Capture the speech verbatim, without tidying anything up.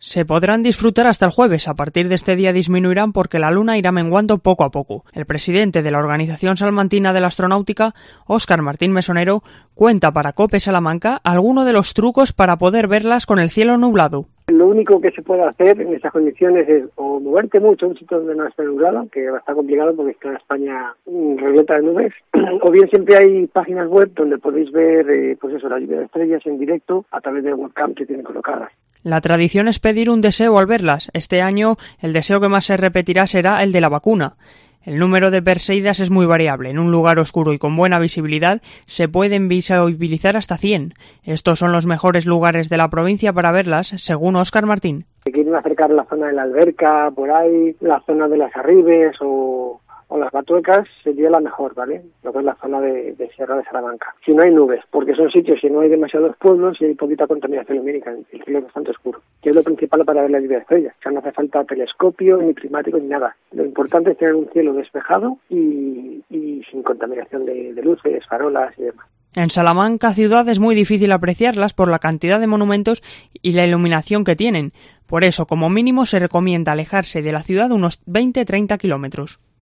Se podrán disfrutar hasta el jueves. A partir de este día disminuirán porque la luna irá menguando poco a poco. El presidente de la Organización Salmantina de la Astronáutica, Óscar Martín Mesonero, cuenta para COPE Salamanca algunos de los trucos para poder verlas con el cielo nublado. Lo único que se puede hacer en estas condiciones es o moverte mucho a un sitio donde no esté nublado, que va a estar complicado porque está en España repleta de nubes, o bien siempre hay páginas web donde podéis ver eh, pues eso, la lluvia de estrellas en directo a través de webcam que tienen colocadas. La tradición es pedir un deseo al verlas. Este año el deseo que más se repetirá será el de la vacuna. El número de perseidas es muy variable. En un lugar oscuro y con buena visibilidad se pueden visibilizar hasta cien. Estos son los mejores lugares de la provincia para verlas, según Óscar Martín. Si quieren acercar la zona de la alberca, por ahí, la zona de las arribes o, o las batuecas, sería la mejor, ¿vale? Lo que es la zona de, de Sierra de Salamanca. Si no hay nubes, porque son sitios que no hay demasiados pueblos y hay poquita contaminación lumínica, el cielo es bastante oscuro. Que es lo principal para ver la lluvia de estrellas. O sea, no hace falta telescopio, ni prismático, ni nada. Lo importante es tener un cielo despejado y, y sin contaminación de, de luces, farolas y demás. En Salamanca ciudad es muy difícil apreciarlas por la cantidad de monumentos y la iluminación que tienen. Por eso, como mínimo, se recomienda alejarse de la ciudad unos veinte a treinta kilómetros.